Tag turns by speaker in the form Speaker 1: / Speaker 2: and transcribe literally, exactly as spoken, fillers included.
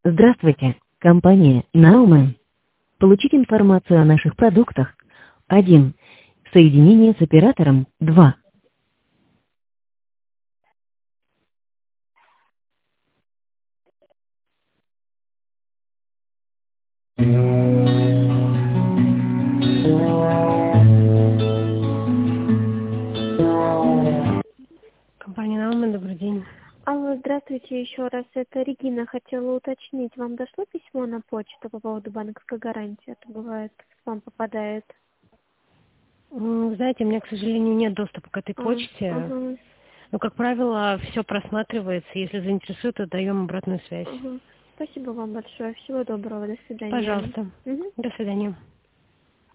Speaker 1: Здравствуйте, компания Nauman. Получить информацию о наших продуктах. один. Соединение с оператором. два.
Speaker 2: Компания Nauman, добрый день.
Speaker 3: Алло, здравствуйте еще раз. Это Регина. Хотела уточнить, вам дошло письмо на почту по поводу банковской гарантии? Это бывает, вам попадает.
Speaker 2: М, Знаете, у меня, к сожалению, нет доступа к этой
Speaker 3: А,
Speaker 2: почте.
Speaker 3: ага,
Speaker 2: Но, как правило, все просматривается. Если заинтересует, то даем обратную связь.
Speaker 3: ага. Спасибо вам большое. Всего доброго. До свидания.
Speaker 2: Пожалуйста.
Speaker 3: Мгм.
Speaker 2: До свидания.